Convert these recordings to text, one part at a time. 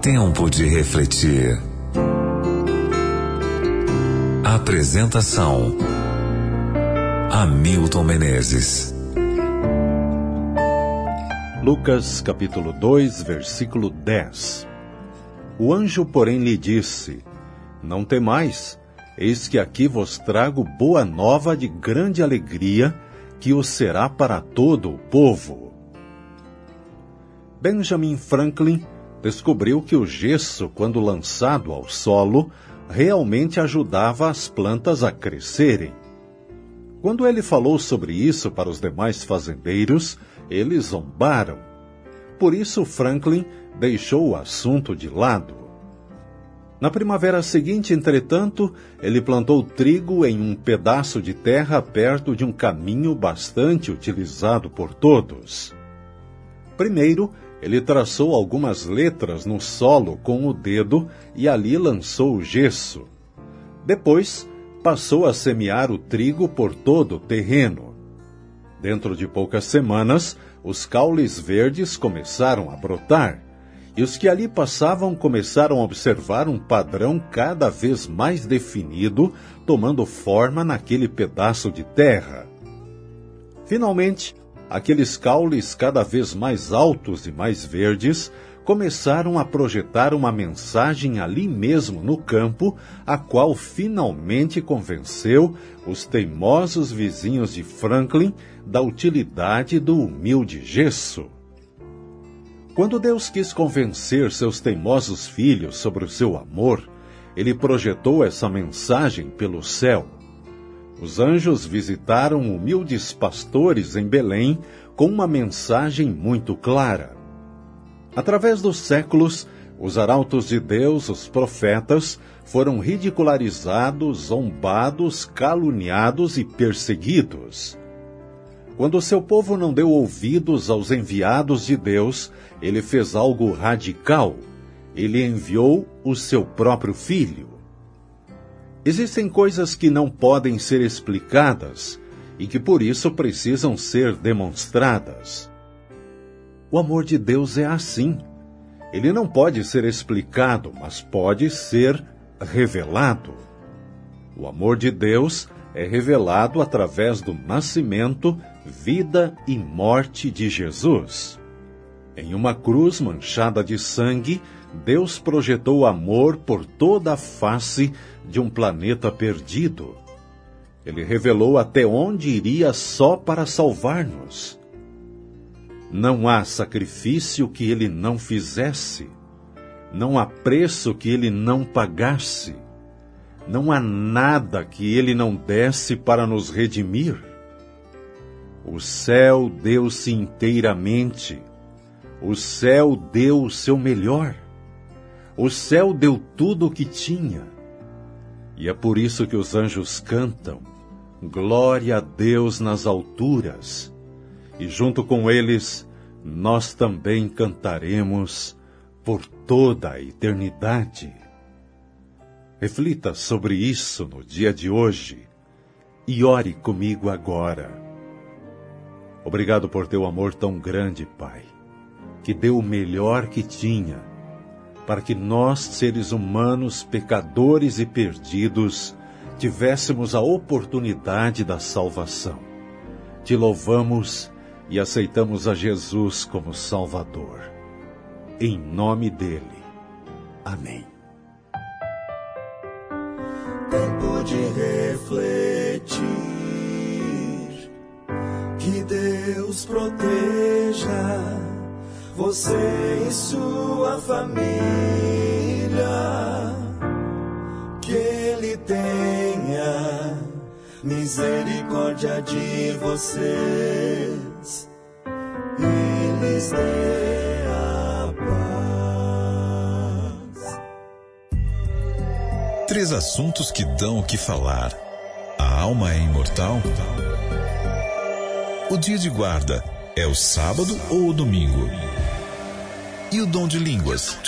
Tempo de refletir. Apresentação: Hamilton Menezes. Lucas capítulo 2, versículo 10. O anjo, porém, lhe disse: Não temais, eis que aqui vos trago boa nova de grande alegria, que o será para todo o povo. Benjamin Franklin descobriu que o gesso, quando lançado ao solo, realmente ajudava as plantas a crescerem. Quando ele falou sobre isso para os demais fazendeiros, eles zombaram. Por isso Franklin deixou o assunto de lado. Na primavera seguinte, entretanto, ele plantou trigo em um pedaço de terra perto de um caminho bastante utilizado por todos. Primeiro, ele traçou algumas letras no solo com o dedo e ali lançou o gesso. Depois, passou a semear o trigo por todo o terreno. Dentro de poucas semanas, os caules verdes começaram a brotar, e os que ali passavam começaram a observar um padrão cada vez mais definido, tomando forma naquele pedaço de terra. Finalmente, aqueles caules cada vez mais altos e mais verdes começaram a projetar uma mensagem ali mesmo no campo, a qual finalmente convenceu os teimosos vizinhos de Franklin da utilidade do humilde gesso. Quando Deus quis convencer seus teimosos filhos sobre o seu amor, ele projetou essa mensagem pelo céu. Os anjos visitaram humildes pastores em Belém com uma mensagem muito clara. Através dos séculos, os arautos de Deus, os profetas, foram ridicularizados, zombados, caluniados e perseguidos. Quando seu povo não deu ouvidos aos enviados de Deus, ele fez algo radical. Ele enviou o seu próprio filho. Existem coisas que não podem ser explicadas e que por isso precisam ser demonstradas. O amor de Deus é assim. Ele não pode ser explicado, mas pode ser revelado. O amor de Deus é revelado através do nascimento, vida e morte de Jesus. Em uma cruz manchada de sangue, Deus projetou amor por toda a face de um planeta perdido. Ele revelou até onde iria só para salvar-nos. Não há sacrifício que ele não fizesse. Não há preço que ele não pagasse. Não há nada que ele não desse para nos redimir. O céu deu-se inteiramente. O céu deu o seu melhor. O céu deu tudo o que tinha. E é por isso que os anjos cantam: Glória a Deus nas alturas. E junto com eles, nós também cantaremos por toda a eternidade. Reflita sobre isso no dia de hoje e ore comigo agora. Obrigado por teu amor tão grande, Pai, que deu o melhor que tinha, para que nós, seres humanos, pecadores e perdidos, tivéssemos a oportunidade da salvação. Te louvamos e aceitamos a Jesus como Salvador. Em nome dele. Amém. Tempo de refletir, que Deus proteja você e sua família, que Ele tenha misericórdia de vocês e lhes dê a paz. 3 assuntos que dão o que falar. A alma é imortal? O dia de guarda é o sábado ou o domingo? E o dom de línguas?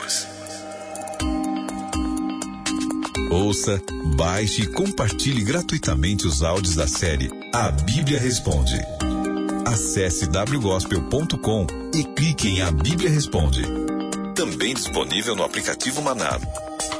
Ouça, baixe e compartilhe gratuitamente os áudios da série A Bíblia Responde. Acesse wgospel.com e clique em A Bíblia Responde. também disponível no aplicativo Maná.